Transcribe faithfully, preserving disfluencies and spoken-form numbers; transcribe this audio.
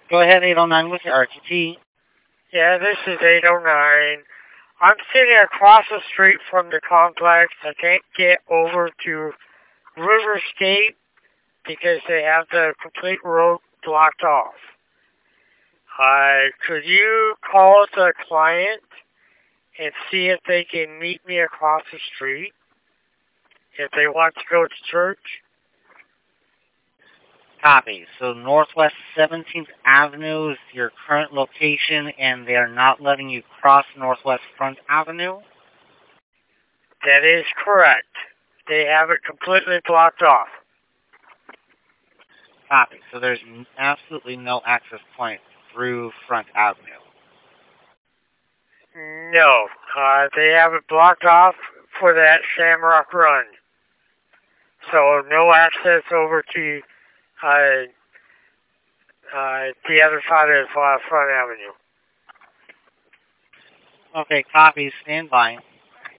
Go ahead, eight oh nine with your R T T. Yeah, this is eight oh nine. I'm sitting across the street from the complex. I can't get over to Riverscape because they have the complete road blocked off. Uh, could you call the client and see if they can meet me across the street if they want to go to church? Copy. So Northwest seventeenth Avenue is your current location, and they are not letting you cross Northwest Front Avenue? That is correct. They have it completely blocked off. Copy. So there's absolutely no access point through Front Avenue. No. Uh, they have it blocked off for that Shamrock Run. So no access over to uh, uh, the other side of uh, Front Avenue. Okay, copy. Stand by.